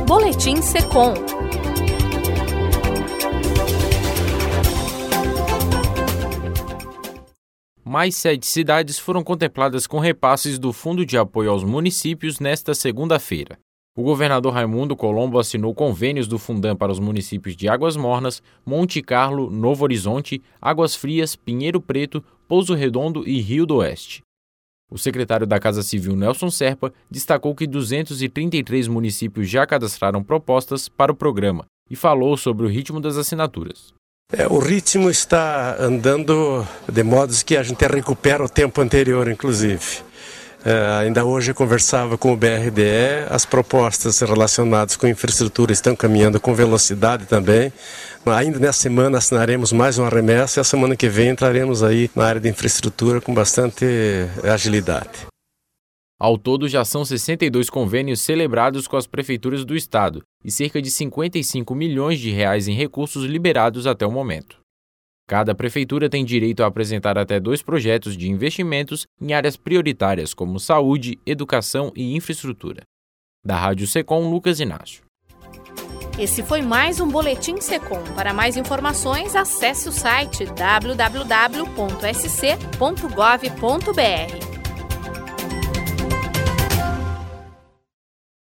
Boletim Secom. Mais 7 cidades foram contempladas com repasses do Fundo de Apoio aos Municípios nesta segunda-feira. O governador Raimundo Colombo assinou convênios do Fundam para os municípios de Águas Mornas, Monte Carlo, Novo Horizonte, Águas Frias, Pinheiro Preto, Pouso Redondo e Rio do Oeste. O secretário da Casa Civil, Nelson Serpa, destacou que 233 municípios já cadastraram propostas para o programa e falou sobre o ritmo das assinaturas. O ritmo está andando de modo que a gente recupera o tempo anterior, inclusive. Ainda hoje eu conversava com o BRDE, as propostas relacionadas com infraestrutura estão caminhando com velocidade também. Ainda nessa semana assinaremos mais uma remessa e a semana que vem entraremos aí na área de infraestrutura com bastante agilidade. Ao todo, já são 62 convênios celebrados com as prefeituras do estado e cerca de 55 milhões de reais em recursos liberados até o momento. Cada prefeitura tem direito a apresentar até 2 projetos de investimentos em áreas prioritárias como saúde, educação e infraestrutura. Da Rádio Secom, Lucas Inácio. Esse foi mais um Boletim Secom. Para mais informações, acesse o site www.sc.gov.br.